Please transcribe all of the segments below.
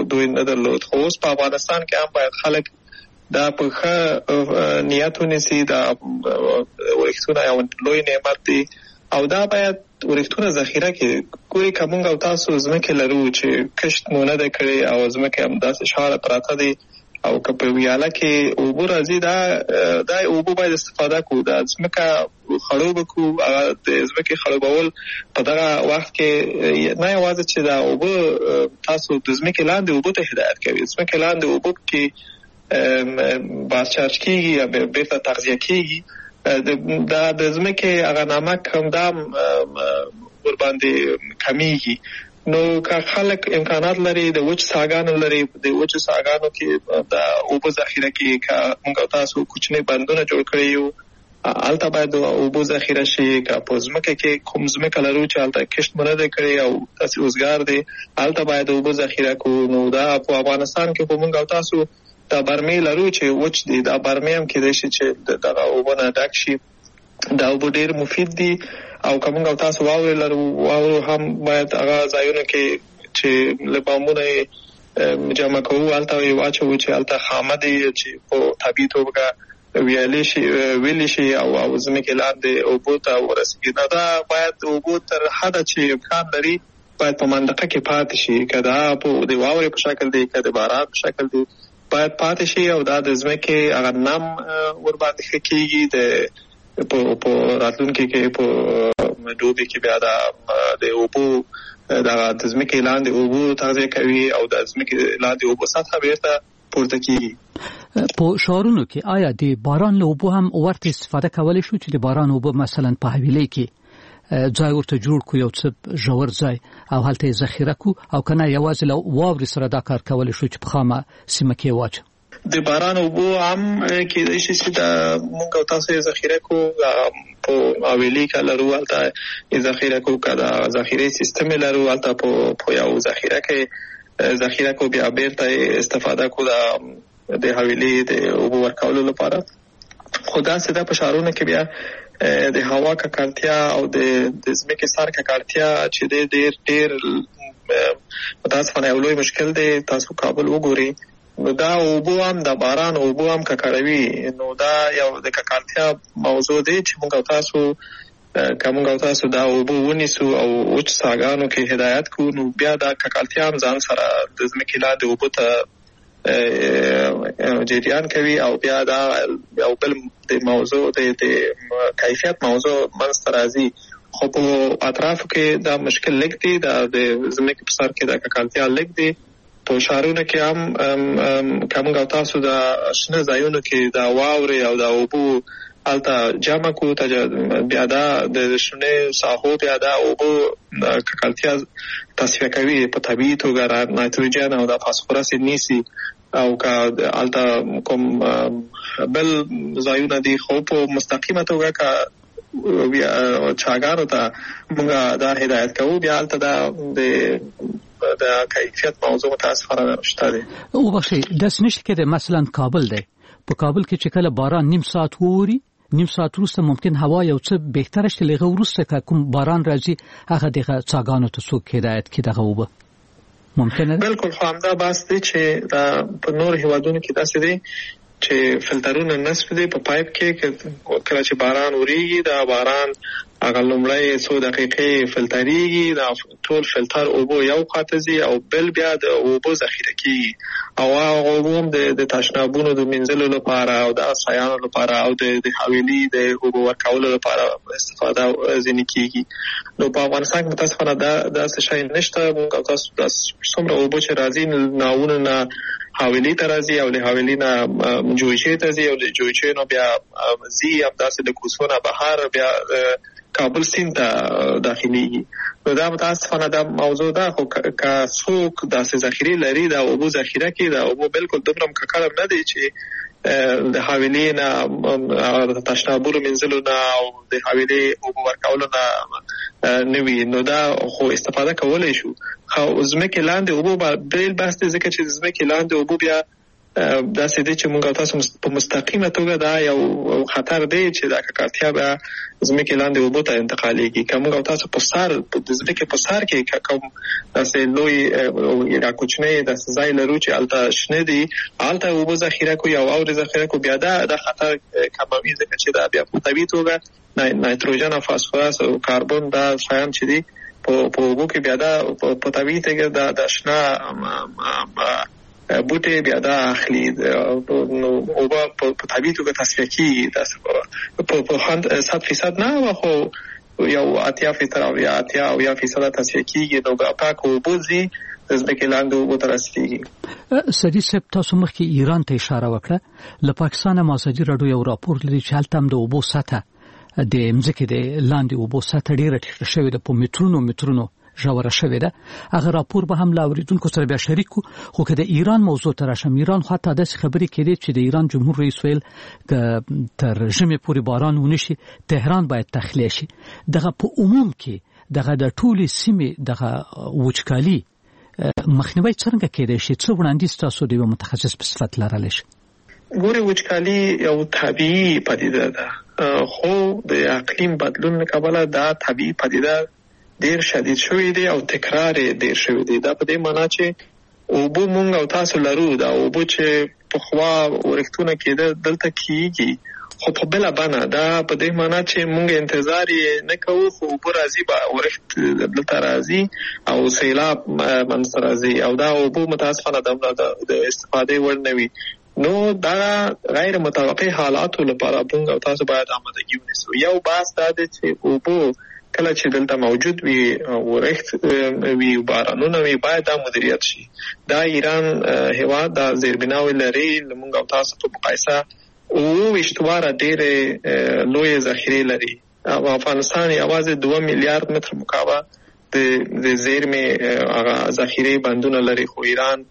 دوی نه درلود. خو اوس په افغانستان کې هم باید خلک دا په ښه نیت ونیسي. دا ورښتونه یو لوی نعمت دی او دا باید ورښتونه ذخیره کړي. ګوري که موږ او تاسو ځمکې لرو چې کښت مو نه دی کړی او ځمکې هم داسې شاړه پراته دي او که په ویاله کې اوبه راځي دا اوبه باید استفاده کړو. دا ځمکه خړوبه کړو. هغه د ځمکې خړوبول په دغه وخت کې نه یوازې چې دا اوبه تاسو د ځمکې لاندې اوبو ته هدایت کوي. ځمکې لاندې اوبو کې بارچارج کېږي یا بیرته تغذیه کېږي. دا د ځمکې هغه نمک همدام ورباندې کمیږي. نو که خلک امکانات لري د وچ ساګانو لري د وچ ساګانو کې دا اوبه ذخیره کوي. که موږ تاسو کوچني بندونه جوړ کړی یو هلته باید اوبه ذخیره شي. که په ځمکه کې کوم ځمکه لرو چې هلته کښت مو نه دی کړی او داسې اوزګار دی هلته باید اوبه ذخیره کړو. نو دا په افغانستان کې په موږ او تاسو دا برمې لرو چې وچ دي. دا برمې هم کېدای شي چې دغه اوبه نه ډک شي. دا اوبه ډېر مفید دي او که موږ او تاسو واورې لرو واورو هم باید هغه ځایونو کې چې له بامونه یې جمع کوو هلته یې واچوو چې هلته خامه دي چې په طبیعي توګه ویلی شي او ځمکې لاندې اوبو ته ورسېږي. دا باید اوبو تر حده چې امکان لري باید په منطقه کې پاتې شي. که دا د واورې په شکل دی که د باران په شکل دی باید پاتې شي او دا د ځمکې هغه نم ورباندې ښه کېږي. په راتلونکي کې په دوبي کې بیا د اوبو د ځمکې لاندې اوبو تغذیه کوي او د ځمکې لاندې اوبو سطحه بیرته پورته کېږي. په ښارونو کې آیا د باران له اوبو هم ورته استفاده کولی شو چې د باران اوبه مثلا په حویلۍ کې ځای ورته جوړ کړو یو څه ژور ځای او هلته یې ذخیره کړو او که نه یوازې له واورې سره دا کار کولی شو چې په خامه سیمه کې واچو؟ د باران اوبو هم کېدای شي چې دا موږ او تاسو یې ذخیره کړو. په حویلۍ کې لرو هلته یې ذخیره کړو. که دا ذخیرې سیستم لرو هلته په یو ذخیره کې ذخیره کړو بیا بیرته استفاده کړو د حویلۍ د اوبو ورکولو لپاره. خو داسې ده په ښارونو کې بیا د هوا ککړتیا او د ځمکې سر ککړتیا چې ډېر متاسفانه یو لوی مشکل دی. تاسو کابل وګورئ نو دا اوبو هم د باران اوبو هم ککړوي. نو دا یو د ککړتیا موضوع دی چې موږ او تاسو دا اوبو ونیسو او وچ ساګانو کې هدایت کوو نو بیا دا ککړتیا هم ځان سره د ځمکې لاندې اوبو ته جریان کوي او بیا دا یو بل د موضوع د کیفیت موضوع منځته راځي. خو په اطرافو کې دا مشکل لږ دی. دا د ځمکې په سر کې دا ککړتیا لږ دی. په ښارونو کې هم که موږ او تاسو د شنه ځایونو کې دا واورې او دا اوبو هلته جمع کړو بیا دا د شنې ساحو بیا دا اوبو ککړتیا تصفیه کوي په طبیعي توګه نایتروجن او دا فاسفورس نیسي. او که هلته کوم بل ځایونه دي خو په مستقیمه توګه که چاګانو ته موږ دا هدایت کوو بیا هلته دا کیفیت موضوع متاسفانه شته دی. وبخښئ داسې نشته کې مثلا کابل دی. په کابل کې چې کله باران نیم ساعت ووري نیم ساعت وروسته ممکن هوا یو څه بهتره شي. لږه وروسته که کوم باران راځي هغه دغه څاګانو ته څوک هدایت کړي دغه اوبه ممکنه ده؟ بالکل خو همدا بحث دی چې دا په نور هیوادونو کې داسې دی چې فلټرونه نصب دي په پایپ کې. کله چې باران وریږي دا باران هغه لومړی څو دقیقې فلټریږي. دا ټول فلټر اوبو یو خواته ځي او بل بیا د اوبو ذخیره کیږي او هغه اوبه هم د تشنابونو د مینځلو لپاره او د اسایانو لپاره او د حویلۍ د اوبو ورکولو لپاره استفاده ځینې کیږي. نو په افغانستان کې متاسفانه داسې شی نشته. موږ تاسو څومره اوبه چې راځي ناوونو نه حویلۍ ته راځي او له حویلۍ نه جویچې ته ځي او له جویچې نه بیا ځي همداسې د کوڅو نه بهر بیا کابل سیند ته داخليږي. نو دا متاسفانه دا موضوع ده. خو که څوک داسې ذخیرې لري دا اوبو ذخیره کوي دا اوبو بالکل دومره ککړ نه دی چې د حویلۍ نه د تشنابونو مینځلو نه او د حویلۍ اوبو ورکولو نه نه وي. نو دا خو استفاده کولی شو. خو ځمکې لاندې اوبو بیل بحث دی ځکه چې ځمکې لاندې اوبو بیا دا سده چې موږ تاسو په مستقیمه توګه دا یو خطر دی چې دا ککړتیا به زمکه لاندې وبو ته انتقالېږي. کوم تاسو په سار د زمکه په سار کې کوم تاسو لوی یا کوچنی د ځای لرو چې الته شنه دي الته وبو ذخیره کوي او ذخیره کوي بیا دا خطر کموي ځکه چې دا بیا په طبيعي توګه نایتروجن او فاسفورس او کاربن دا شیان چې دي په وبو کې بیا دا په طبيعي توګه د شنه بوټي بیا دا اخلي نو او په طبيعي توګه تصفیه کیږي تاسو په 100% نه خو یو 80% او 80% تصفیه کیږي نو په پاکو بوزي زبکه لاندې وو ترسيږي. سدي سپ تاسو مخکې ایران ته اشاره وکړه. له پاکستان مازدی راډیو یو راپور لري چې هلته هم د وبو سطح د مځکې د لاندې وبو سطح ډیره ټیټه شوې ده په مترونو ژوره شوې ده. هغه راپور به هم لاوریدونکو سره بیا شریکو. خو که د ایران موضوع ته راشم، ایران خو ته د خبرې کړي چې د ایران جمهور رئیس ویل تر ژمي پورې باران ونشي تهران باید تخلیه شي. دغه په عموم کې دغه د ټولي سیمې دغه وچکالي مخنیوي څنګه کېدای شي؟ څه وړاندیز تاسو د متخصص په صفت لرلی شي؟ ګوري وچکالي یو طبيعي پدیده ده خو د اقلیم بدلون کبله دا طبيعي پدیده ډیر شدید شوی دی او تکرار ډیر شوی دی. دا په دې معنی چې اوبو مونږ او تاسو لرو دا اوبو چې په خوا ورښتونه کېده دلته کیږي خو په بل باندې دا په دې معنی چې مونږ انتظار نه کوو خو اوبو راځي به ورښت دلته راځي او سیلاب منځ راځي او دا اوبو متاسفانه د استفاده ور نه وي. نو دا غیر متوقع حالاتو لپاره مونږ او تاسو باید آمادګي ونیسو. یو بحث دا دی چې اوبو کله چې دلته موجود وي ورښت وي بارانونه وي باید دا مدیریت شي. دا ایران هیواد د زیربناوي لري لمونږ او تاسو په مقایسه او اشتواره ډېر لوی ذخیره لري. افغانستان یوازې 2 میلیارډ متر مکعب د زیرمې ذخیره بندونه لري خو ایران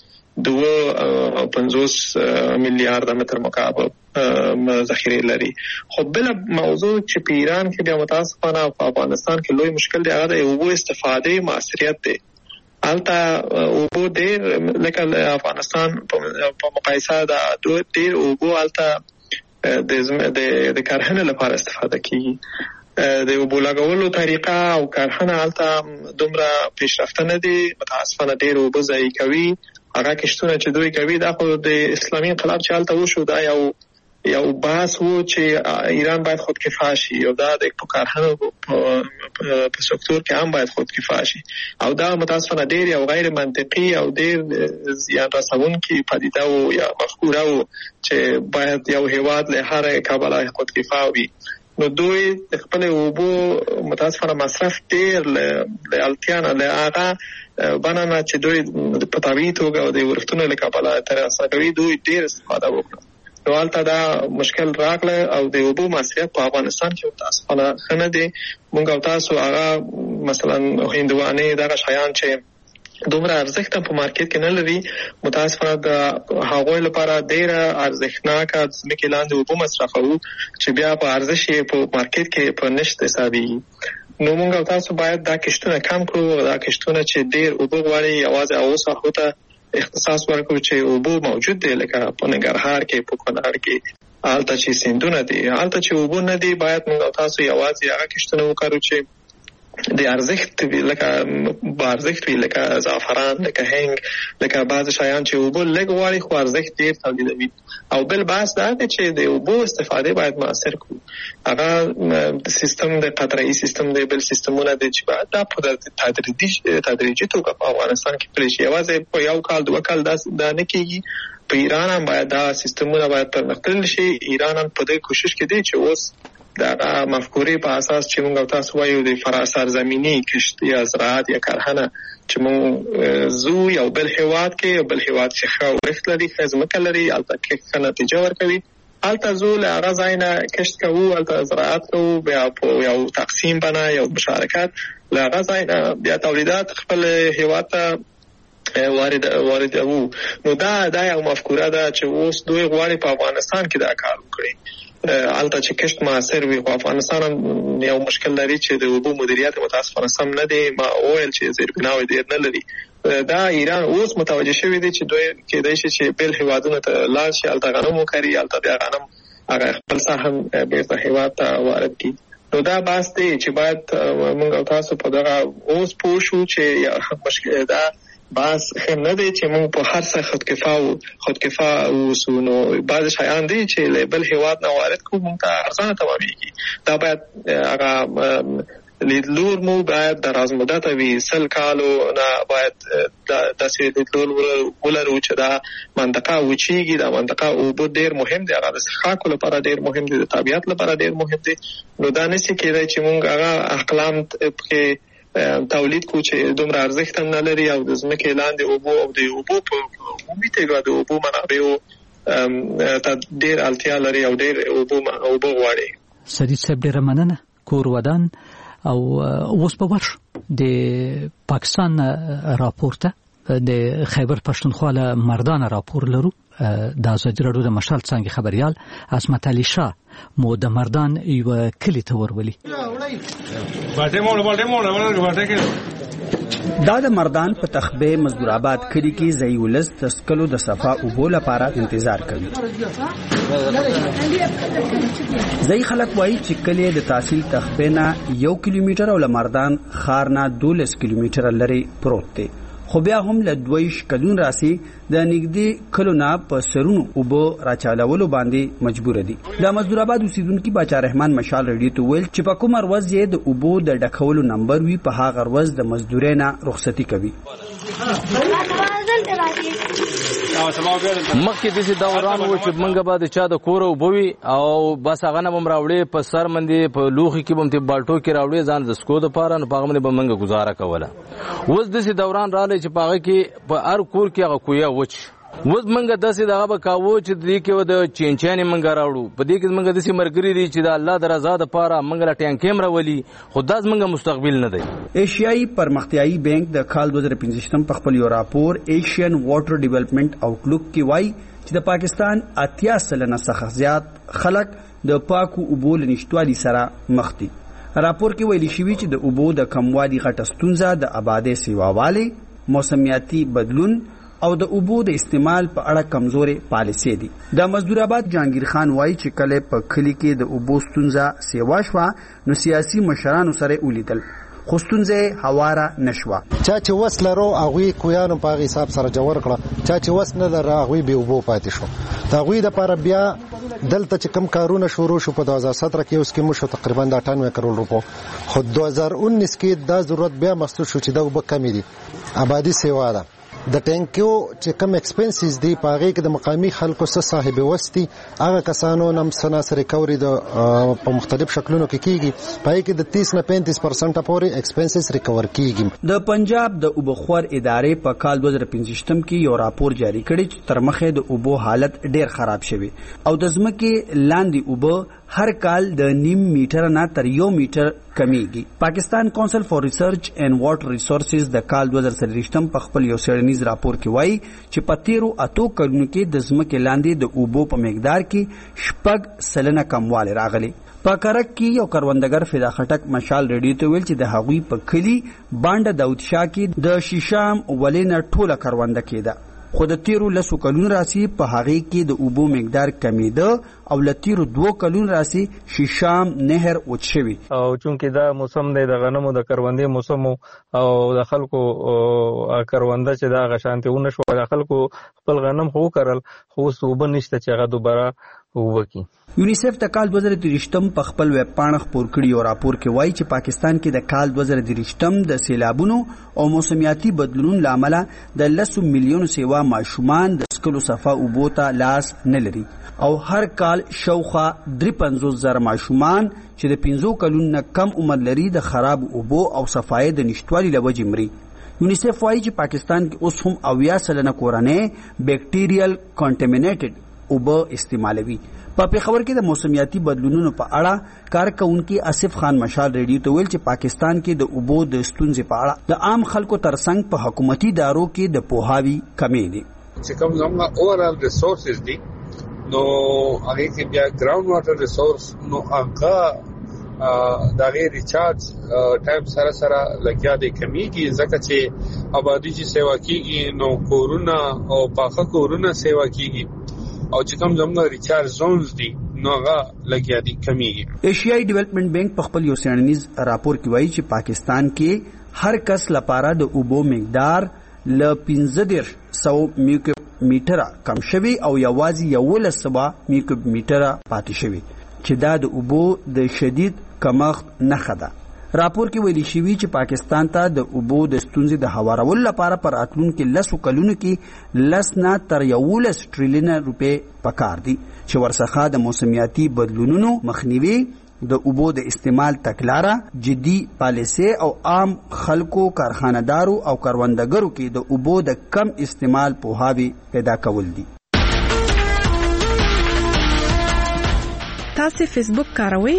2.50 میلیارډ متر مکعب ذخیره لري. خو بل موضوع چې په ایران کې د متاسفانه په افغانستان کې لوی مشکل دی هغه د اوبو استفاده موثریت دی. البته اوبو ډېر لکه افغانستان په مقایسه د ډېر اوبو البته د کرهڼې لپاره استفاده کیږي. د اوبو لګولو طریقه او کرهڼه البته دومره پیشرفته نه دي. متاسفانه ډېر اوبو ضایع کوي. هغه کشتونه چې دوی کوي دا خو د اسلامي انقلاب چې البته وشو دا یو بحث وو چې ایران باید خودکفا شي او دا د کرهڼې په سکتور کې هم باید خودکفا شي او دا متاسفانه ډېر یو غیر منطقي او ډېر زیان رسونکي پدیده او یا مفکوره وو چې باید یو هیواد له هر کابل خودکفا وي. نو دوی خپل اوبو متاسفانه مصرف ډېر له التیانه له هغه بنانه چې دوی په طبيعي توګه او د ورښتونو له کبله تر اساسه کوي دوی ډېر استفاده وکړه. نو هلته دا مشکل راغله او د اوبو مصرف په افغانستان کې متاسفانه ښه نه دی. مونږ او تاسو هغه مثلا هندوانې دغه شیان چې دومره ارزښت په مارکیټ کې نه لري متاسفانه د هغوی لپاره ډېره ارزښتناکه ځمکې لاندې اوبو مصرفوو چې بیا په ارزش یې په مارکیټ کې په نشت حسابېږي. نو مونږ او تاسو باید دا کشتونه کم کړو. دا کشتونه چې ډېر اوبه غواړي یوازې هغو ساحو ته اختصاص ورکړو چې اوبه موجود دی لکه په ننګرهار کې په کونړ کې هلته چې سیندونه دي هلته چې اوبه نه دي باید مونږ او تاسو یوازې هغه کشتونه وکړو چې د ارزښت لکه بارزښت وي لکه زعفران لکه هنګ لکه بعض شیان چې اوبه لږ غواړي خو ارزښت ډېر تولیدوي. او بل بحث دا دی چې د اوبو استفاده باید موثر کړو. هغه سیستم د قطره‌ای سیستم دی بل سیستمونه دي چې باید دا په تدریجي توګه په افغانستان کې پلی شي. یوازې په یو کال 2 کال دا نه کېږي. په ایران هم باید دا سیستمونه باید پرمختللی شي. ایران هم په دې کوشش کې دی چې اوس دا مفکورې په اساس چې موږ تاسو وایو د فراسر زمینی کشتي یا زراعت یا کرهڼه چې موږ زو یو بل هیواد کې بل هیواد چې ښه ورښت لري ښه ځمکه لري هلته ښه نتیجه ورکوي هلته زو له هغه ځای نه کښت کوو هلته زراعت کوو بیا په یو تقسیم باندې یو مشارکت له هغه ځای نه بیا تولیدات خپل هیواد ته واردوو. نو دا یو مفکوره ده چې اوس دوی غواړي په افغانستان کې دا کار وکړي. البته چې کښت موثر وي. خو افغانستان یو مشکل لري چې د اوبو مدیریت متاسفانه سم نه دی. ما وویل چې زیربناوي ډیر نه لري. دا ایران اوس متوجه شوی دی چې دوی کېدای شي چې بل هیوادونو ته لاړ شي، البته غنم وکړي، البته بیا غنم هغه خپل سهم بیرته هیواد ته وارد کړي. نو دا باس دی چې باید موږ تاسو په دغه اوس پوه شو چې مشکل دا باس خیم نه دی چې موږ په هر څه خودکفا اوسو. نو بعض شیان دي چې لیبل هیواد نه وارد کوو موږ ته ارزانه تمامېږي. دا باید هغه لیدلور مو باید دراز مدته وي، 100 کالو نه باید داسې لیدلور ولرو چې دا منطقه وچیږي. دا منطقه اوبه ډیر مهم دی، هغه د څښاکو لپاره ډیر مهم دی، د طبیعت لپاره ډیر مهم دی. نو دا نشي کېدای چې موږ هغه اقلام په تولید کو چې دومره ارزښت هم نه لري او د ځمکې لاندې اوبو او د اوبو په عمومي توګه د اوبو منابعو ته ډیر اړتیا لري او ډیر اوبو غواړي. سدید صاحب ډیره مننه. کور ودان او اوس په ورش د پاکستان راپورته د خیبر پښتونخوا له مردان راپور لرو. د ازادي راډیو د مشال څنګه خبريال عصمت علي شاه مو د مردان یو کلی ته ورولي. دا د مردان په تخبه مزدور آباد کلی کې ځای ولس تسکلو د صفا اوبو لپاره انتظار کوي. ځای خلک وایي چې کلی د تحصیل تخبه نه 1 کیلومتر او مردان خار نه 12 کیلومتر لري پروت دی. خو بیا هم له 2 کلون راسي د نږدې کلونه په سرونو اوبو راچالولو باندې مجبور دي. د مزدور آباد اوسیدونکو باچا رحمان مشال رډیو ته ویل چې په کوم ورځ یې د اوبو د ډکولو نمبر وی په هغه ورځ د مزدورۍ نه رخصتي کوي. مخکې د دوران و چې منګه بعد چا د کور او بوي او بس هغه نه بمراوړي په سر مندي په لوخي کې بم ته بالټو کې راوړي ځان د سکو د پاره نه پاغمنه بمنګه گزاره کوله. اوس د دوران را لې چې پاغه کې په هر کور کې هغه کویا وچ وز منګه داسې دغه به کاوه چې دې کې و د چینچانې منګه راوړو. په دې کې منګه داسې مرګري دي چې د الله د رضا د پاره منګه ټانکیم راولي، خو داس منګه مستقبل نه دی. ایشیایي پرمختیایي بانک د کال 2015 په خپل یو راپور ایشین واټر ډیولپمنٹ آوټلوک کې وایي چې د پاکستان 80% څخه زیات خلک د پاکو اوبو لنشتوالي سره مخ دي. راپور کې ویلي شوی چې د اوبو د کموالي غټه ستونزه د آبادی سیواوالي، موسمیاتي بدلون او د اوبو د استعمال په اړه کمزورې پالیسي دي. د مزدور آباد جهانگیر خان وایي چې کله په کلی کې د اوبو ستونزه سیوا شوه نو سیاسي مشرانو سره ولیدل، خو ستونزه هواره نشوه. چا چې وس لرو هغوی کویانو په هغه حساب سره جوړ کړه، چا چې وس نه لري هغوی به اوبو پاتې شو. د هغوی دپاره بیا دلته چې کم کارونه شروع شو په 2017 کې اوس کې مو شو تقریبا 98 کروڑ روپو، خو 2019 کې دا ضرورت بیا محسوس شو چې دا اوبه کمې دي. آبادی سیوا ده د ټینکیو چې کم ایکسپنسز دی پاغه کې د مقامی خلکو سره صاحب وستي هغه کسانو نم سناس ریکوري د په مختلف شکلونو کې کیږي، پای کې د 30 نه 35% پورې ایکسپنسز ریکور کیږي. د پنجاب د اوبخور ادارې په کال 2015 کې یو راپور جاری کړی چې تر مخه د اوبو حالت ډیر خراب شوی او د ځمکې لاندې اوبه هر کال د 0.5 میټر نه تر 1 میټر کمیږي. پاکستان کونسل فار ریسرچ اینڈ واټر ریسورسز د کال 2023 په خپل یو سیړنیز راپور کې وایي چې په 13 کلونو کې د ځمکې لاندې د اوبو په مقدار کې 6% کموالی راغلی. په کرک کې یو کروندګر فدا خټک مشال ریډیو ته ویل چې د هغوی په کلی باندې داود شاه کې د شیشام ولینه ټوله کرونده کېده، خو د 13 کلونو راسي په هغه کې د اوبو مقدار کمیده او ل 2 کلونو راسي شیشام نهر وچ شوی. او چونکه دا موسم دی د غنمو د کروندې موسم او د خلکو کرونده چې دا غشانتهونه شو، د خلکو خپل غنم خو کرل خو اوبه نشته چې هغه دوباره وبکی. یونیسف د کال 2023 په خپل ویب پاڼه خپور کړی یو راپور کې وایي چې پاکستان کې د کال 2023 د سیلابونو او موسمیاتي بدلونونو لامل د 10 میلیون سیوا ماشومان د سکلو صفا اوبو ته لاس نه لري او هر کال شاوخوا 53,000 ماشومان چې د 15 کلونو نه کم عمر لري د خراب اوبو او صفای د نشټوالي له وجې مري. یونیسف وایي چې پاکستان کې اوس هم 80% کورنۍ بیکټیریل کانټامینیټډ اوبه استعمالوي. په پیښور کې د موسمیاتي بدلونونو په اړه کارکونکو اسف خان مشال ریډیو ته ویل چې پاکستان کې د اوبو د ستونزې په اړه د عام خلکو ترڅنګ په حکومتي ادارو کې د پوهاوی کمی دي. چې کوم زموږ اورال ریسورسز دي نو هغه کې بیا ګراوند واټر ریسورس نو هغه دا غیر ریچارج ټایم سره لګیا دی کمیږي ځکه چې آبادی چې سیوا کیږي نو کورونه او پاخه کورونه سیوا کیږي او چې کوم زموږ ریچارج زونز دي نو هغه لګیا دي کمیږي. ایشیائی ډیولپمنٹ بینک په خپل یو سیړنیز راپور کې وایي چې پاکستان کې هر کس لپاره د اوبو مقدار ل 1500 میکوب میټر کم شوی او یوازې 1100 میکوب میټر پاتې شوی چې دا د اوبو د شدید کمښت نښه ده. راپور کې ویلي شوی چې پاکستان ته د اوبو د ستونزې د هوارولو لپاره پر راتلونکو 10 کلونو کې 10 نه تر 11 ټریلیون روپۍ پکار دي چې ورڅخه د موسمیاتي بدلونونو مخنیوي، د اوبو د استعمال تګلاره، جدي پالیسي او عام خلکو، کارخانه‌دارو او کروندګرو کې د اوبو د کم استعمال پوهاوی پیدا کول دي. تاسو فیسبوک کاروئ؟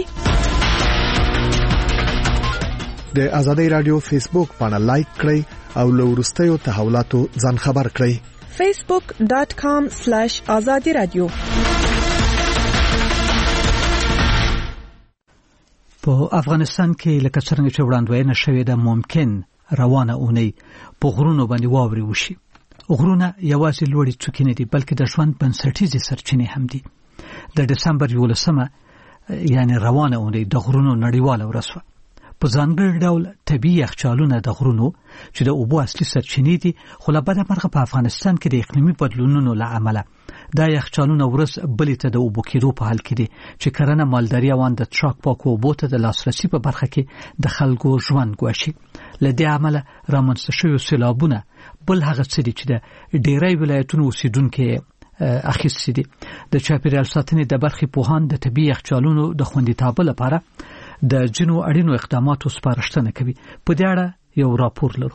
د آزادۍ رادیو فیسبوک پاڼه لایک کړئ او له وروستیو تحولاتو ځان خبر کړئ. facebook.com/azadi radio. په افغانستان کې لکه څنګه چې وړاندوینه شوې ده ممکن روانه اونۍ په غرونو باندې واوري وشي. غرونه یوازې لوړې څوکې نه دي بلکې د ژوند بنسټیزې سرچینې هم دي. د دسمبر 11 یعنی روانه اونۍ د غرونو نړیواله ورځ وه. په ځانګړي ډول طبیعي یخچالونه د غرونو چې د اوبو اصلي سرچینې دي خو له بده مرغه په افغانستان کې د اقلیمي بدلونونو له امله دا یخچالونه ورځ بلې ته د اوبو کېدو په حال کې دي چې کرنه، مالداري او د څښاک پاکو اوبو ته د لاسرسي په برخه کې د خلکو ژوند ګواښي. له دې امله رامنځته شوي سیلابونه بل هغه څه دي چې د ډېری ولایتونو اوسیدونکي اخیستي دي. د چاپیریال ساتنې د برخې پوهان د طبیعي یخچالونو د خوندیتوب لپاره د جنو اړینو اقداماتو سپارښتنه کوي. په دې اړه یو راپور لرو.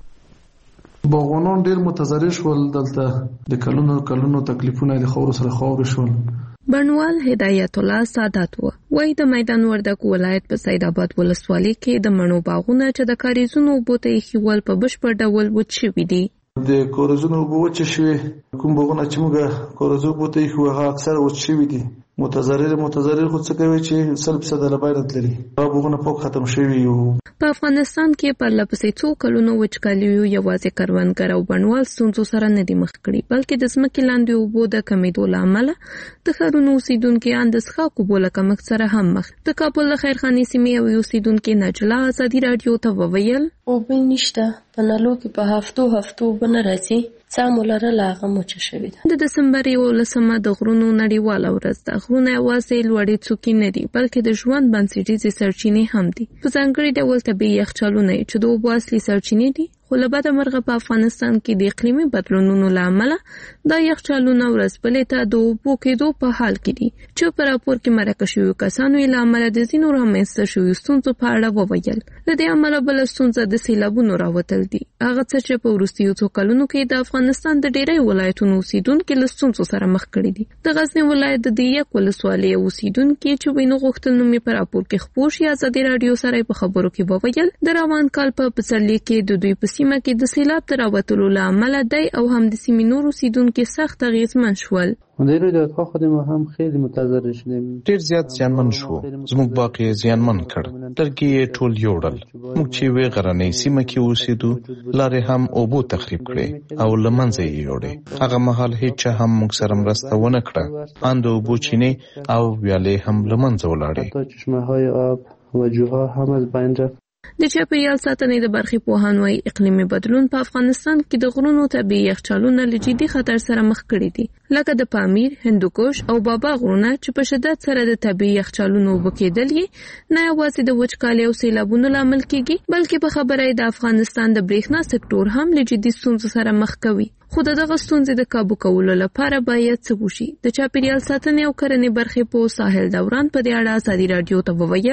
باغوانان ډیر متضرر شول، دلته د کلونو تکلیفونه د خاور سره خاور شول. بڼوال هدایت الله سادات وایي د میدان وردګ ولایت په سید آباد ولسوالۍ کې د مڼو باغونه چې د کاریزونو اوبو ته ایښول په بشپړ ډول وچ شوي دي. د کاریزونو اوبه وچ شوي، کوم باغونه چې موږ کاریزونو اوبو ته ایښو هغه اکثر وچ شوي دي. متضرر خو څه کوي چې 100% لبایرت لري، باغونه پاک ختم شوي یو. په افغانستان کې پر لپسې څو کلونو وچکالي یوازې کروندګر او بڼوال ستونزو سره نه دي مخ کړي بلکې د ځمکې لاندې اوبو د کمیدو له امله د ښارونو اوسیدونکي ان د څښاک اوبو له کمښت سره هم مخ. د کابل د خیرخانې سیمې یو اوسیدونکي نجله ازادي رادیو ته وویل اوبه نشته، په نلو کې په هفتو اوبه نه راځي، څامولره لاغه موچ شوی ده. د دسمبر 11 د غرونو نړیواله ورځ ده. غرونه یوازې لوړې څوکې نه دي بلکې د ژوند بنسټیزې سرچینې هم دي. په ځانګړي ډول طبیعي یخچالونه چې د اوبو اصلي سرچینې دي خو له بده مرغه په افغانستان کې د اقلیمي بدلونونو له امله دا یخچالونه ورځ بلې ته د اوبو کېدو په حال کې دي چې په راپور کې مرکه شویو کسانو یې له امله د ځینو رامنځته شویو ستونزو په اړه وویل. له دې امله بله ستونزه د سیلابونو راوتل دي، هغه څه چې په وروستیو څو کلونو کې د افغانستان د ډېری ولایتونو اوسیدونکي له ستونزو سره مخ کړي دي. د غزنی ولایت د دیک ولسوالۍ اوسیدونکي چې وینو غوښتل نوم یې په راپور کې خپور شي ازادي رادیو سره په خبرو کې وویل د روان کال په پسرلي کې د دوی په سیمه کې د سیلاب تر راوتلو له امله دی او هم د سیمې نور اوسیدونکي سخت اغېزمن شول. مدیر دادخواه خود ما هم خیلی متضرر شدیم. ډیر زیات زیانمن شو، زموږ باغ یې زیانمن کړ، لرګي یې ټول یوړل. موږ چې وې غرنۍ سیمه کې اوسېدو لارې هم اوبو تخریب کړې او له منځه یې یوړې. هغه مهال هیڅ هم موږ سره مرسته ونه کړه، ان د اوبو چینې او ویالې هم له منځه ولاړې. حتی چشمه‌های آب و جوها هم از بین رفت. د چاپیریال ساتنې د برخې پوهان وايي اقلیمي بدلون په افغانستان کې د غرونو طبیعي یخچالونه له جدي خطر سره مخ کړي دي، لکه د پامیر، هندوکش او بابا غرونه چې په شدت سره د طبیعي یخچالونو اوبه کېدل یې نه یوازې د وچکالۍ او سیلابونو لامل کېږي بلکې په خبره د افغانستان د برېښنا سکتور هم له جدي ستونزو سره مخ کوي. خو دغه ستونزې د کابو کولو لپاره باید څه وشي. د چاپیریال ساتنې او کرنې برخې په ساحل دوران په دې اړه ازادي رادیو ته وویل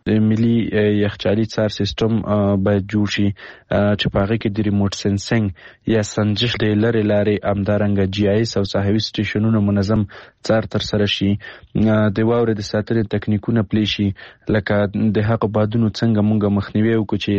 ملي یخچالي څار سیستم باید جوړ شي چې په هغه کې د ریموټ سنسینګ یا سنجش د لارې همدارنګه جی آی اس او ساحوي سټیشنونو منظم څار تر سره شي. د واورې د ساتنې تکنیکونه پلی شي لکه د هغه بادونو څنګه مونږ مخنیوي وکړو چې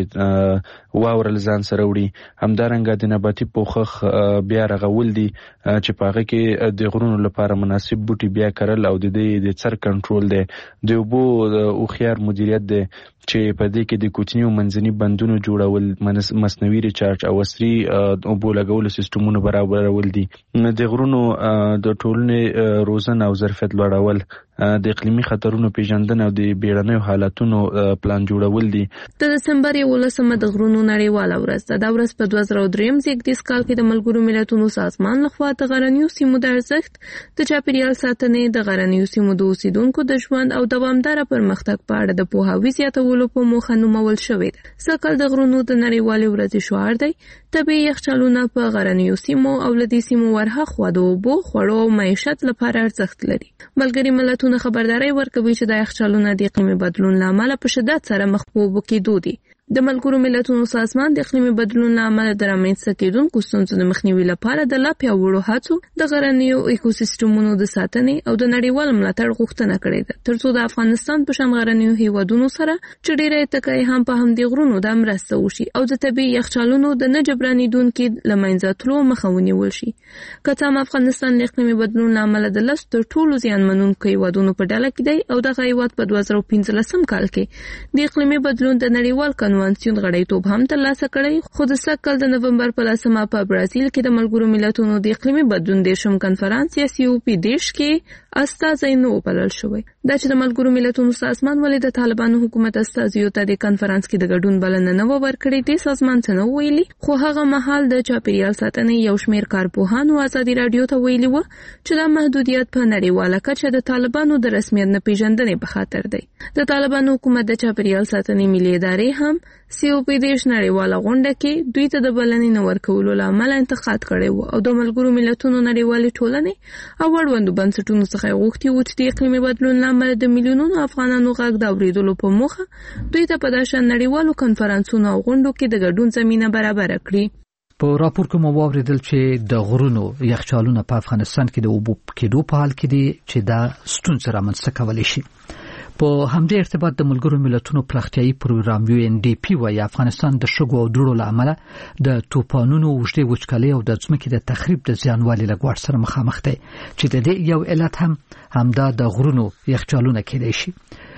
واوره ځان سره وړي. همدارنګه د نباتي پوښښ بیا رغول دي چې په هغه کې د غرونو لپاره مناسب بوټي بیا کرل او د څر کنټرول دی. د اوبو هوښیار مدیریت دی چې په دې کې د کوچنیو منځني بندونو جوړول، مصنوعي ریچارج او عصري اوبو لګولو سیستمونه برابرول دي. د غرونو د ټولنې روزنه او ظرفیت لوړول، د اقلیمي خطرونو پیژندنه او د بیړنیو حالاتونو پلان جوړول دي. د دسمبر 11 د غرونو نړیواله ورځ ده. دا ورځ په 2003 زیږدیز کال کې د ملګرو ملتونو سازمان لخوا د غرنیو سیمو د ارزښت، د چاپیریال ساتنې، د غرنیو سیمو د اوسیدونکو د ژوند او دوامداره پرمختګ په اړه د پوهاوي زیاتولو په موخه نومول شوې ده. سږکال د غرونو د نړیوالې ورځې شعار دی طبیعي یخچالونه په غرنیو سیمو او لدې سیمو ورهاخوا د اوبو، خوړو او معیشت لپاره ارزښت لري. ملګري ملتونه خبرداري ورکوي چې د یخچالونو د اقلیمي بدلون له امله په شدت سره مخ په اوبو کېدو دي. د ملګرو ملتونو سازمان د اقلیمي بدلون له امله د رامنځته کېدونکو ستونزو د مخنیوي لپاره د لا پیاوړو هڅو، د غرنیو ایکوسیستمونو د ساتنې او د نړیوال ملاتړ غوښتنه کړې ده، ترڅو د افغانستان په شان غرنیو هیوادونو سره چې ډېره اتکای هم په همدې غرونو د مرسته وشي او د طبیعي یخچالونو د نه جبرانېدونکي له منځه تلو مخه ونیول شي. که څه هم افغانستان د اقلیمي بدلون له امله د 10 تر ټولو زیانمنونکو هیوادونو په ډله کې دی او دغه هیواد په 2015 کال کې د اقلیمي بدلون د نړیوال کنوانسیون غړیتوب هم ترلاسه کړی. خو د سږکال د نومبر په 10 په برازیل کې د ملګرو ملتونو د اقلیمي بدلون د شم کنفرانس یا COP10 کې استازي نه وبلل شوی. دا چې د ملګرو ملتونو سازمان ولې د طالبانو حکومت استازیو ته د کنفرانس کې د ګډون بلنه نه ورکړې دي، سازمان څه نه ویلي. خو هغه مهال د چاپیریال ساتنې یو شمېر کارپوهانو ازادي رادیو ته ویلي و چې دا محدودیت په نړیواله کچه د طالبانو د رسمیت نه پیژندنې په خاطر دی. د طالبانو حکومت د چاپیریال ساتنې ملي ادارې هم COP10 نړیواله غونډه کې دوی ته د بلنې نه ورکولو له امله انتقاد کړی و او د ملګرو ملتونو نړیوالې ټولنې او اړوندو بنسټونو څخه غوښتي و چې د اقلیمي بدلون له امله د میلیونونو افغانانو غږ د اورېدلو په موخه دوی ته په داسې نړیوالو کنفرانسونو او غونډو کې د ګډون زمینه برابره کړي. په راپور کې مو واوریدل چې د غرونو یخچالونه په افغانستان کې د اوبو کېدو په حال کې دي چې دا ستونزه رامنځته کولی شي. په همدې ارتباط د ملګرو ملتونو پراختیایي پروګرام UNDP وايي افغانستان د شګو او دوړو له امله د طوفانونو، اوږدې وچکالۍ او د ځمکې د تخریب د زیانوالي له ګواښ سره مخامخ دی چې د دې یو علت هم همدا د غرونو یخچالونه کېدای شي.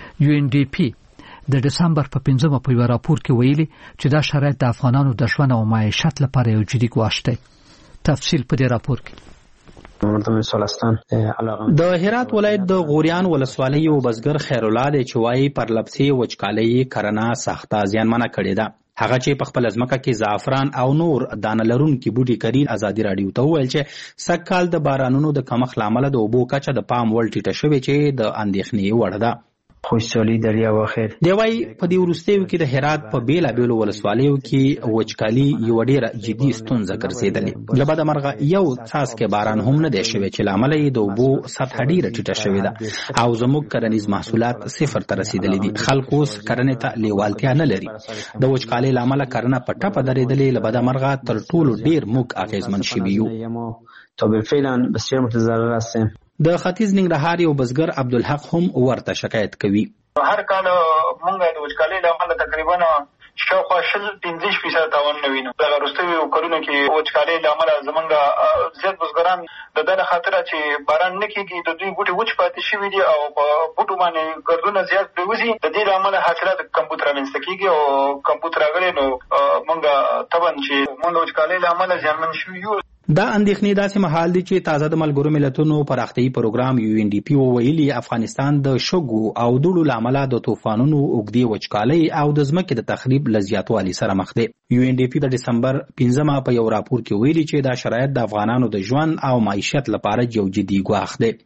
UNDP د دسمبر په 15 په یو راپور کې ویلي چې دا شرایط د افغانانو د ژوند او معیشت لپاره یو جدي ګواښ دی. تفصیل په دې راپور کې. د هرات ولایت د غوریان ولسوالۍ یو بزګر خیر الله د چوي پر لپسي وچکالۍ کرنا سخته زیانمنه کړې ده. هغه چې په خپل ځمکه کې زعفران او نور دانه لرونکي بوټي کري ازادي رادیو ته ویل چې سږکال د بارانونو د کمښت لامل د اوبو کچه د پام وړ ټیټه شوې چې د اندېښنې وړ ده. خوشحالي دریا واخر دی وايي په دې ورستیو کې د هرات په بیلابیلو ولسوالیو کې وچکالي یو ډیره جدي ستونزه ګرځېدلې. لبد مرغه یو څاڅکی باران هم نه دی شوی چې لامل یې د اوبو سطح ډیره ټیټه شوې ده او زموږ کرنیز محصولات صفر ته رسیدلې دي. خلکو اوس کرنې ته لیوالتیا نه لري. د وچکالۍ لامل کرنه په ټپه درېدلې. لبد مرغه تر ټولو ډیر موږ اغیزمن شوي یو. تا بالفعل بسیار متضرر هستیم. د ختیځ ننګرهار یو بزګر عبدالحق هم ورته شکایت کوي. هر کال مونږ د وچکالۍ له امله تقریبا شاوخوا 15% تاوان نه وینو. دغه وروستیو کلونو کې وچکالۍ له امله زمونږ زیات بزګران د دې خاطر چې باران نه کېږي د دوی بوټي وچ پاتې شوي دي او په بوټو باندې ګردونه زیات پرېوځي. د دې له امله حاصلات کمبود رامنځته کېږي او کمبود راغلی نو مونږ طبعا چې مونږ د وچکالۍ له امله زیانمن شوي یو. دا اندېښنې داسې مهال دي چې تازه د ملګرو ملتونو پراختیایي پروګرام UNDP ویلي افغانستان د شګو او دوړو له امله د طوفانونو، اوږدې وچکالۍ او د ځمکې د تخریب له زیاتوالي سره مخ دی. UNDP د دسمبر 15 په یو راپور کې ویلي چې دا شرایط د افغانانو د ژوند او معیشت لپاره یو جدي ګواښ دی.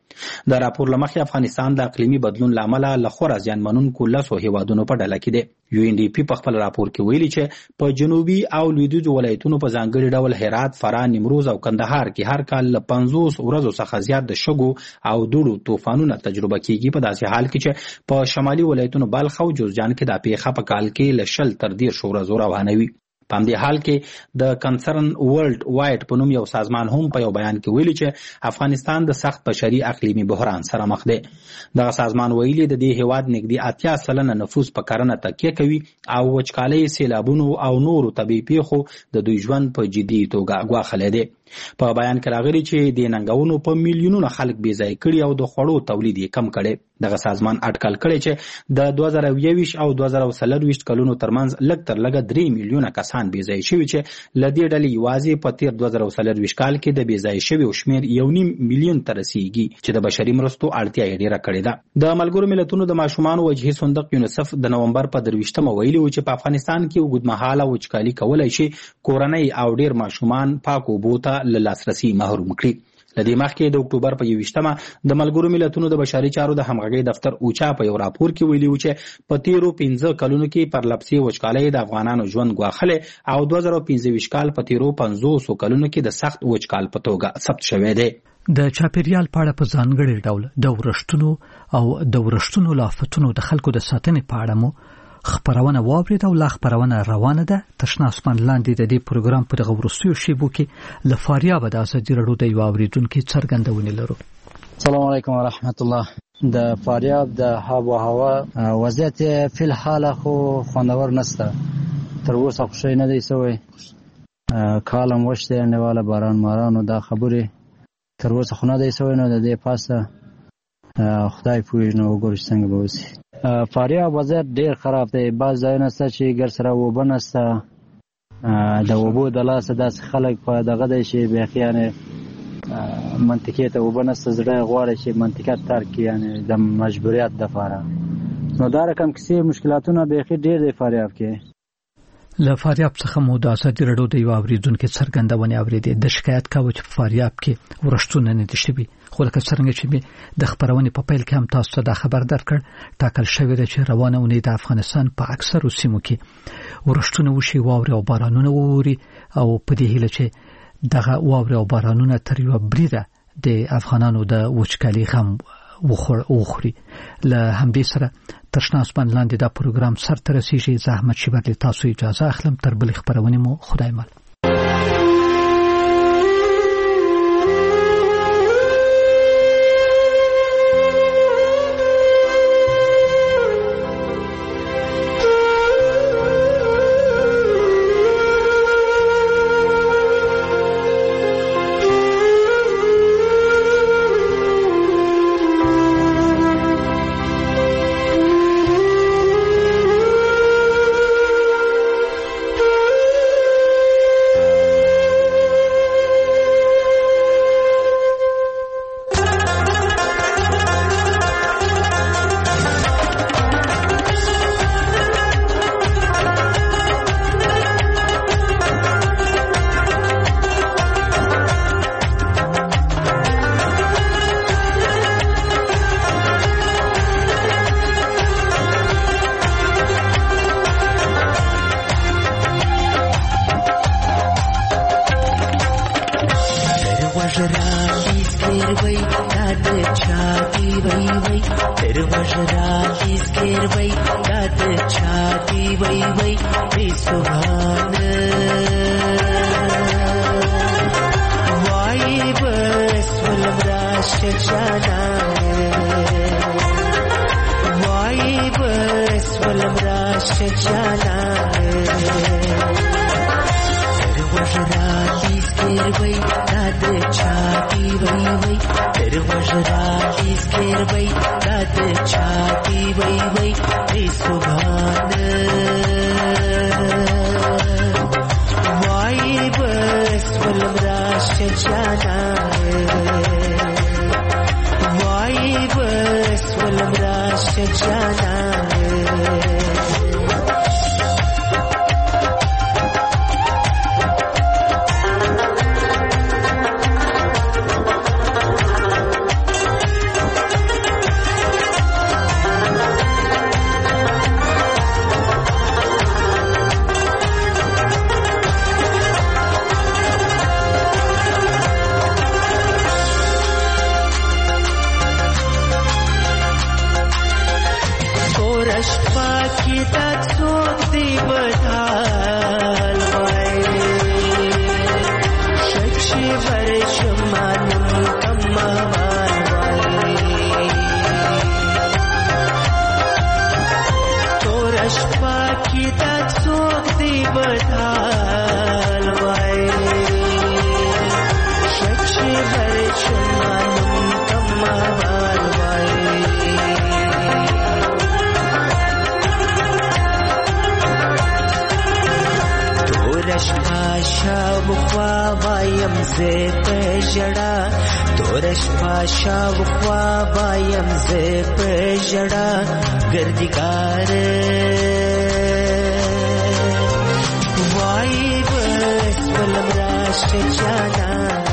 د راپور لمخې افغانستان د اقلیمي بدلون لامل له خورا زیانمنونکو 10 هیوادونو په ډله کې دی. UNDP په خپل راپور کې ویلي چې په جنوبي او لویدیځو ولایتونو په ځانګړي ډول هرات، فراه، نیمروز او کندهار کې هر کال له 50 ورځو څخه زیات د شګو او دوړو طوفانونه تجربه کیږي. په داسې حال کې چې په شمالي ولایتونو بلخ او جوزجان کې د پیښه په کال کې له 10 تر 13 ورځو روانه وي. په همدې حال کې د کنسرن ورلد وایډ په نوم یو سازمان هم په یو بیان کې ویلي چې افغانستان د سخت بشري اقلیمي بحران سره مخ دی. دغه سازمان ویلي د دې هیواد نږدې 80% نفوس په کرنه تکیه کوي او وچکالۍ، سیلابونو او نورو طبیعي پیښو د دوی ژوند په جدي توګه ګواښلی دی. په بیان کې راغلي چې د ننګونو په میلیونونو خلک بې ځای کړي او د خوړو تولید یې کم کړي. دغه سازمان اټکل کړی چې د 2021 او 2024 کلونو ترمنځ لږ تر لږه 3 میلیونه کسان بې ځای شوي چې له دې ډلې یوازې په تیر 2024 کال کې د بې ځای شویو شمېر 1.5 میلیون ته رسیږي چې د بشري مرستو اړتیا یې ډېره کړې ده. د ملګرو ملتونو د ماشومانو وجهي صندوق یونیسف د نومبر په 23 ویلي و چې په افغانستان کې اوږدمهاله وچکالي کولی شي کورنۍ او ډېر ماشومان پاکو اوبو ته له لاسرسي محروم کړي. لدې مخکې د اکتوبر په 21 د ملګرو ملتونو د بشري چارو د همغږۍ دفتر اوچا په یو راپور کې ویلي و چې په تیرو 15 کلونو کې پرلپسې وچکالۍ د افغانانو ژوند ګواښلی او 2025 کال په تیرو 500 کلونو کې د سخت وچکال په توګه ثبت شوی دی. د چاپیریال په اړه په ځانګړي ډول د ورښتونو او د ورښتونو له آفتونو د خلکو د ساتنې په اړه مو خبرونه واورید او لا خبرونه روانه ده. تشنا اسمان لاندې د دې پروګرام په دغه وروستیو شیبو کې له فاریاب د ازادي راډیو د یو اوریدونکو څرګندونه لرو. السلام علیکم ورحمت الله. د فاریاب د هوا هوا وضعیت په الحال خو خوندور نسته، تر اوسه خوشی نه دی سوی. کالم وشته انډیواله باران مارانو دا خبره تر اوسه خو نه دی سوی. نو د دې پاسه خدای پوهیږي نو وګورئ څنګه به وشي. فاریاب وضعیت ډیر خراب دی. بعض ځایونه شته چې ګر سره اوبه نشته، د اوبو د لاسه داسې خلک په دغه دی چې بیخي یعنې منطقې ته اوبه نشته، زړه یې غواړي چې منطقه ترک کړي، یعنې د مجبوریت دپاره. نو دا رقم کیسې مشکلاتونه بیخي ډیر دی فاریاب کې. له فاریاب څخه مو د ازادي راډیو د یو اوریدونکو څرګندونه اورېدې. د شکایت کاوه چې په فاریاب کې ورښتونه نه دي شوي، خو لکه څرنګه چې د خبرونې په پیل کې هم تاسو ته دا خبر درکړ، ټاکل شوی دی چې روانه اونۍ د افغانستان په اکثرو سیمو کې ورښتونه وشي، واورې او بارانونه ووري، او په دې هیله چې دغه واورې او بارانونه تر یوه بریده د افغانانو د وچکالۍ غم وخوري. له همدې سره تشنا اسمان لاندې دا پروګرام سرته رسیږي. زه احمد شیبر له تاسو اجازه اخلم. تر بلې خبرونې مو خدای مل. بدال وای شچی ورشمانم کموال وای تورش پاکی تا څوک دی بدال وای شچی ورشمانم کموال وای تورش پاشا بخوا وایم زه په ژړا تورش پاشا بخوا وایم زه په ژړا ګردګار وای بس بلم راشه جانا